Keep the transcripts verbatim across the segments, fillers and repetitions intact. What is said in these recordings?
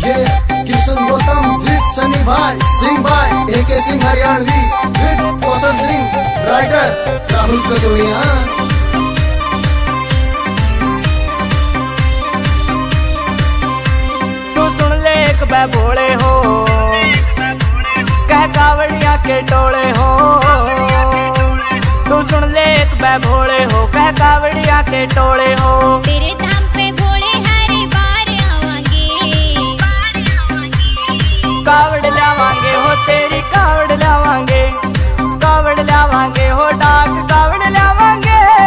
ये किशन गौतम विद सनी भाई सिंह भाई A K Singh Haryanvi with Kaushal Singh writer Rahul Kasodiya. तू सुन ले एक बै भोले हो कह कावड़िया के टोले हो। तू सुन ले एक बै भोले हो कह कावड़िया के टोले हो। तेरे धाम पे भोले हर बार आवांगे, कावड़ लावांगे हो तेरी कावड़ लावांगे, कावड़ लावांगे हो डाक कावड़ लावांगे।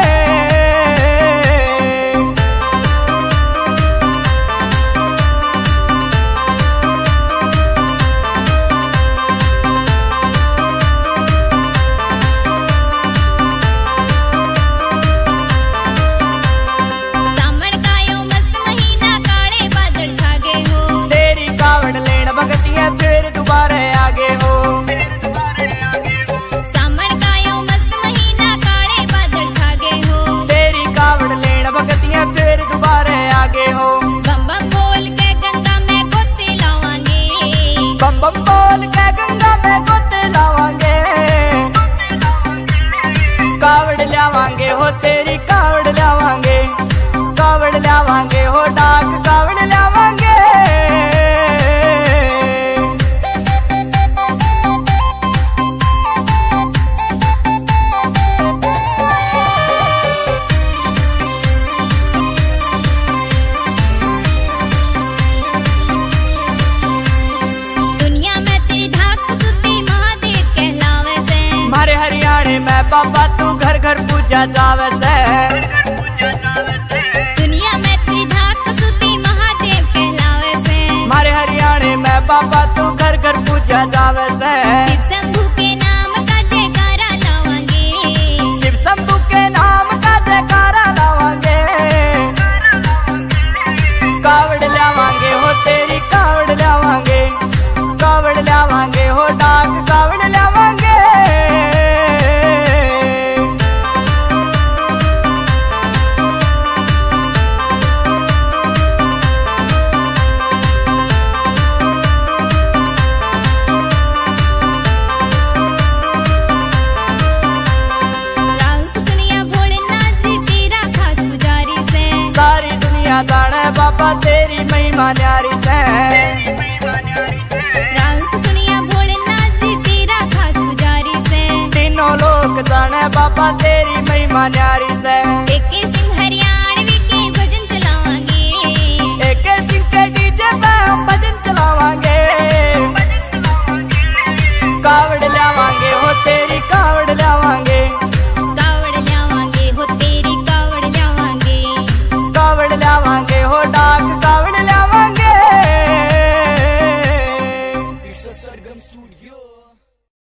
फिर दोबारा आगे हो सामण का यो मस्त महीना काले बादल छागे हो। तेरी कावड़ लेन भगतियां फिर दोबारा आगे हो। बम बम बोल के गंगा में गोते लावांगे, बम बम बोल के गंगा में गोते लावांगे। कावड़ लावांगे हो तेरी कावड़ लावांगे, कावड़ लावांगे हो डाक कावड़ लावांगे। बाबा तू घर घर पूजा जावे से, दुनिया में तेरी धाक सुती महादेव कहलावे से। मारे हरियाणे में बाबा तू घर घर पूजा जावे से। शिव शंभू के नाम का जयकारा लावांगे, शिव शंभू के नाम का जयकारा लावांगे। कावड़ लावांगे हो तेरी कावड़ लावांगे, कावड़ लावांगे हो डाक कावड़ लावांगे। बाबा तेरी महिमा न्यारी से, राहुल को सुनिया भोलेनाथ जी तेरा खास पुजारी से। तीनों लोग जाने बाबा तेरी महिमा न्यारी से। एक